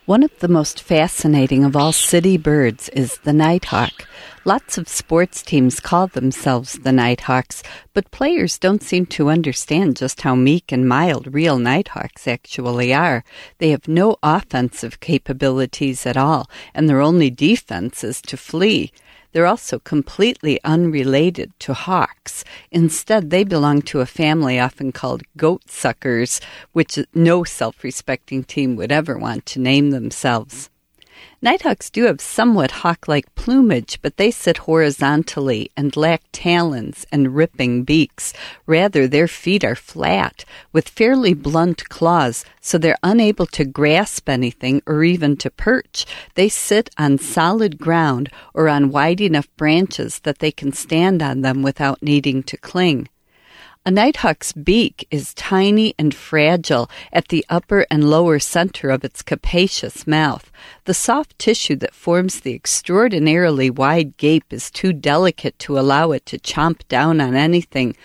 One of the most fascinating of all city birds is the nighthawk. Lots of sports teams call themselves the Nighthawks, but players don't seem to understand just how meek and mild real nighthawks actually are. They have no offensive capabilities at all, and their only defense is to flee. They're also completely unrelated to hawks. Instead, they belong to a family often called goatsuckers, which no self-respecting team would ever want to name themselves. Nighthawks do have somewhat hawk-like plumage, but they sit horizontally and lack talons and ripping beaks. Rather, their feet are flat, with fairly blunt claws, so they're unable to grasp anything or even to perch. They sit on solid ground or on wide enough branches that they can stand on them without needing to cling. A nighthawk's beak is tiny and fragile at the upper and lower center of its capacious mouth. The soft tissue that forms the extraordinarily wide gape is too delicate to allow it to chomp down on anything.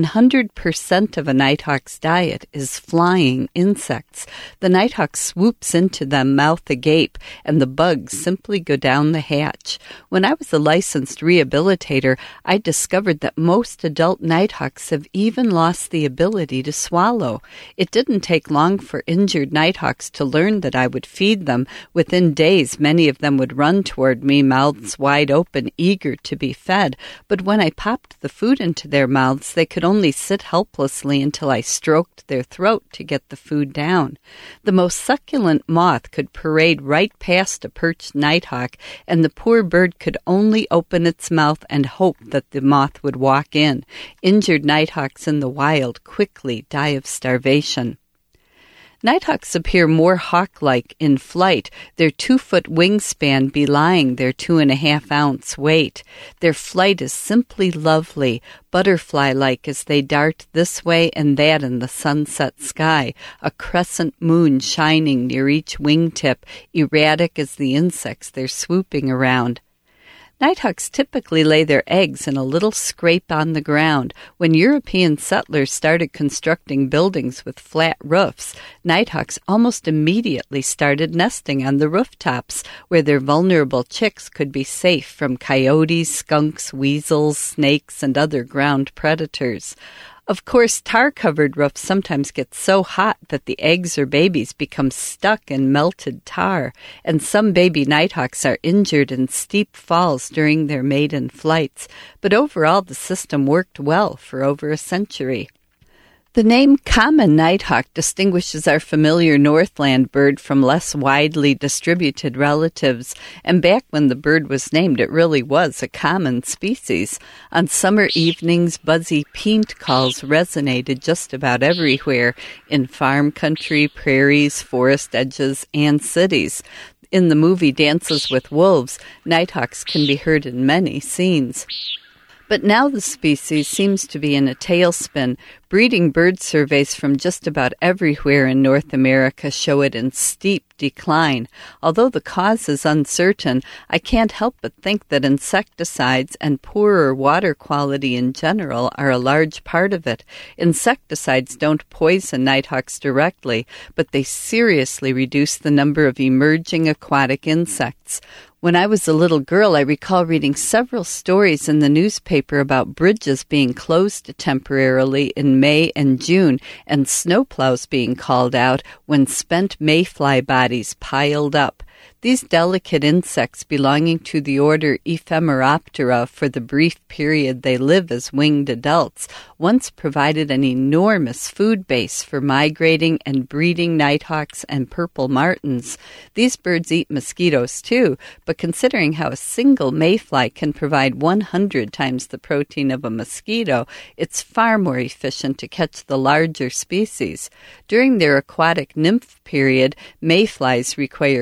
100% of a nighthawk's diet is flying insects. The nighthawk swoops into them mouth agape, and the bugs simply go down the hatch. When I was a licensed rehabilitator, I discovered that most adult nighthawks have even lost the ability to swallow. It didn't take long for injured nighthawks to learn that I would feed them. Within days, many of them would run toward me, mouths wide open, eager to be fed. But when I popped the food into their mouths, they could only sit helplessly until I stroked their throat to get the food down. The most succulent moth could parade right past a perched nighthawk, and the poor bird could only open its mouth and hope that the moth would walk in. Injured nighthawks in the wild quickly die of starvation. Nighthawks appear more hawk-like in flight, their 2-foot wingspan belying their 2.5-ounce weight. Their flight is simply lovely, butterfly-like as they dart this way and that in the sunset sky, a crescent moon shining near each wingtip, erratic as the insects they're swooping around. Nighthawks typically lay their eggs in a little scrape on the ground. When European settlers started constructing buildings with flat roofs, nighthawks almost immediately started nesting on the rooftops, where their vulnerable chicks could be safe from coyotes, skunks, weasels, snakes, and other ground predators. Of course, tar-covered roofs sometimes get so hot that the eggs or babies become stuck in melted tar, and some baby nighthawks are injured in steep falls during their maiden flights. But overall, the system worked well for over a century. The name common nighthawk distinguishes our familiar Northland bird from less widely distributed relatives, and back when the bird was named, it really was a common species. On summer evenings, buzzy peent calls resonated just about everywhere, in farm country, prairies, forest edges, and cities. In the movie Dances with Wolves, nighthawks can be heard in many scenes. But now the species seems to be in a tailspin. Breeding bird surveys from just about everywhere in North America show it in steep decline. Although the cause is uncertain, I can't help but think that insecticides and poorer water quality in general are a large part of it. Insecticides don't poison nighthawks directly, but they seriously reduce the number of emerging aquatic insects. When I was a little girl, I recall reading several stories in the newspaper about bridges being closed temporarily in May and June and snowplows being called out when spent mayfly bodies piled up. These delicate insects belonging to the order Ephemeroptera for the brief period they live as winged adults once provided an enormous food base for migrating and breeding nighthawks and purple martins. These birds eat mosquitoes too, but considering how a single mayfly can provide 100 times the protein of a mosquito, it's far more efficient to catch the larger species. During their aquatic nymph period, mayflies require clean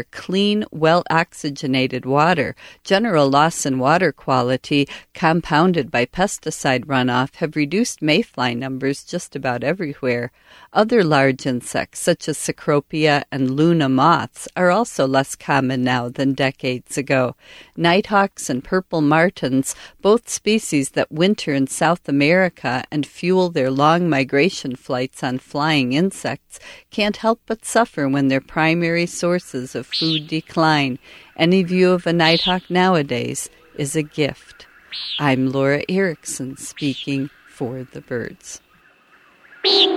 clean, well-oxygenated water. General loss in water quality, compounded by pesticide runoff, have reduced mayfly numbers just about everywhere. Other large insects, such as Cecropia and Luna moths, are also less common now than decades ago. Nighthawks and purple martins, both species that winter in South America and fuel their long migration flights on flying insects, can't help but suffer when their primary sources of food decline. Any view of a nighthawk nowadays is a gift. I'm Laura Erickson speaking for the birds.